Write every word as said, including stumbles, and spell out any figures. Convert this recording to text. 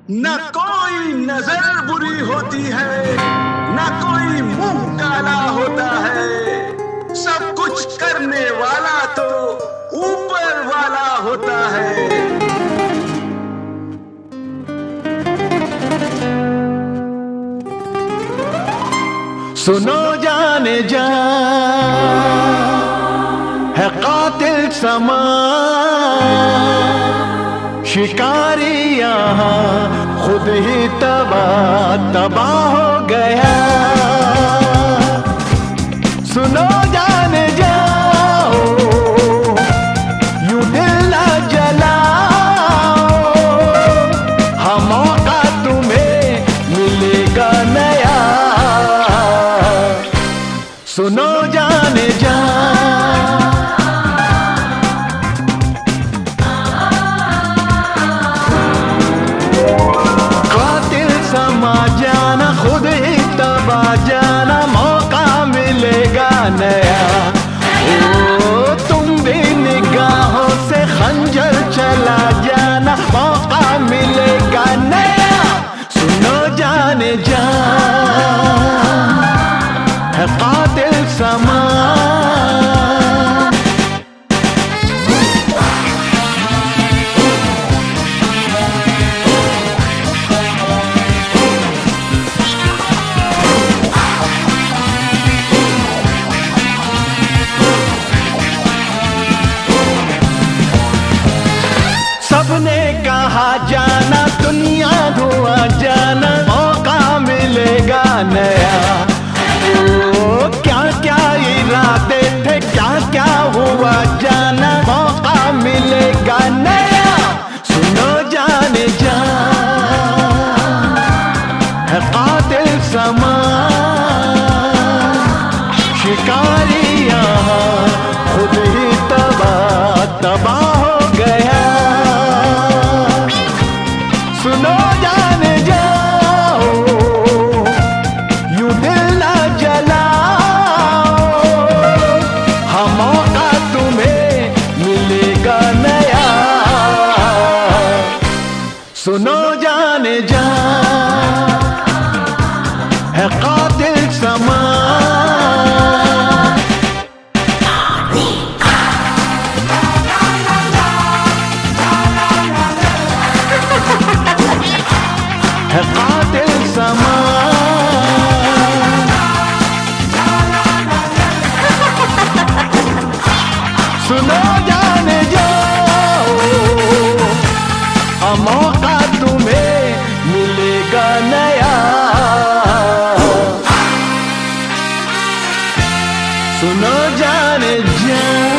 न कोई नजर बुरी होती है, न कोई मुंह काला होता है। सब कुछ करने वाला तो ऊपर वाला होता है। सुनो जाने जा है कातिल समा, शिकारी यहाँ खुद ही तबाह तबाह हो गया। सुनो जाने जाओ यूं दिल न जलाओ, हाँ मौका तुम्हें मिलेगा नया। सुनो जाने जा जाना खुद ही तबा जाना, मौका मिलेगा नया। ओ तुम भी निगाहों से खंजर चला जाना, मौका मिलेगा नया। सुनो जाने जा है कातिल समा, सबने कहा जाना दुनिया धुआं जाना, मौका मिलेगा नया। ओ क्या क्या इरादे थे, क्या क्या हुआ जाना, मौका मिलेगा नया। सुनो जाने जा है कातिल समा, शिकारी यहाँ खुद ही तबाह तबाह हो गया। सुनो जाने जाओ यूं दिल न जलाओ, हाँ मौका तुम्हें मिलेगा नया। सुनो जाने जा है कातिल समा, है कातिल समा। सुनो जाने जाओ मौका तुम्हें मिलेगा नया। सुनो जाने जा